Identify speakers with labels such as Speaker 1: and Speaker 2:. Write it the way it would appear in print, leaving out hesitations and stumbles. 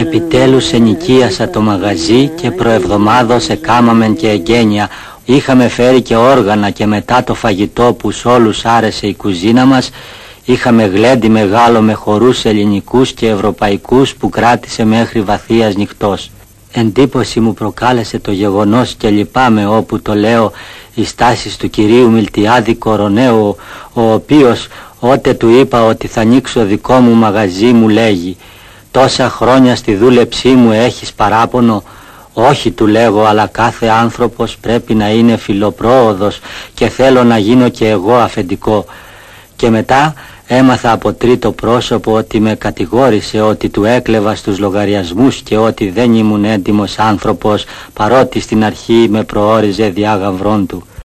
Speaker 1: Επιτέλους ενοικίασα το μαγαζί και προεβδομάδος εκάμαμεν και εγγένεια. Είχαμε φέρει και όργανα και μετά το φαγητό που σ' όλους άρεσε η κουζίνα μας, είχαμε γλέντι μεγάλο με χορούς ελληνικούς και ευρωπαϊκούς που κράτησε μέχρι βαθίας νυχτός. Εντύπωση μου προκάλεσε το γεγονός και λυπάμαι όπου το λέω οι στάσεις του κυρίου Μιλτιάδη Κοροναίου, ο οποίος ότε του είπα ότι θα ανοίξω δικό μου μαγαζί μου λέγει «Τόσα χρόνια στη δούλεψή μου έχεις παράπονο?» «Όχι», του λέγω, «αλλά κάθε άνθρωπος πρέπει να είναι φιλοπρόοδος και θέλω να γίνω και εγώ αφεντικό». Και μετά έμαθα από τρίτο πρόσωπο ότι με κατηγόρησε ότι του έκλεβα στους λογαριασμούς και ότι δεν ήμουν έντιμος άνθρωπος, παρότι στην αρχή με προόριζε διάγαυρόν του.